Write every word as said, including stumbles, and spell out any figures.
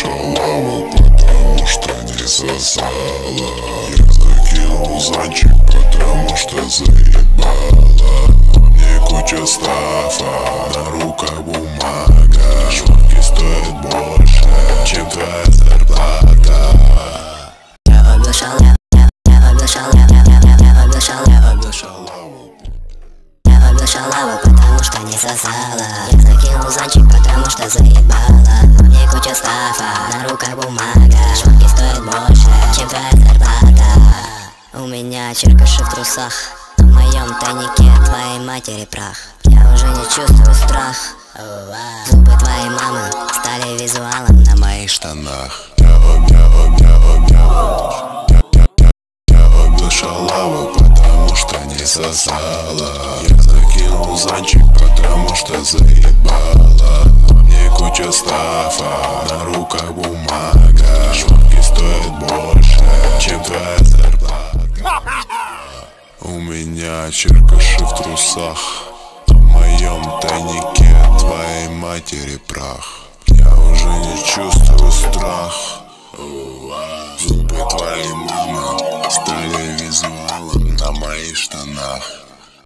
шалава, потому что не сосала. Я закинул зонтик, потому что заебала. Мне куча стафа, на руках бумага. Шмотки стоят больше, чем твоя зарплата. Я убил шалаву, я убил шалаву, я убил шалаву, я убил шалаву. Я убил шалаву, потому что не сосала. Я закинул зонтик, потому что заебала. Мне куча стафа, на руках бумага. Шмотки стоят больше, чем твоя зарплата. У меня черкаши в трусах, в моем тайнике твоей матери прах. Я уже не чувствую страх. Зубы твоей мамы стали визуалом на моих штанах. Я об, я об, я об, я об, я, я, я, я убил шалаву, потому что не сосала. Я закинул зонтик, потому что заебала. Мне куча стафа, на руках бумага. Шмотки стоят больше, чем твоя зарплата. У меня черкаши в трусах, в моем тайнике твоей матери прах. Я уже не чувствую страх. Зубы твоей мамы стали визуалом на моих штанах.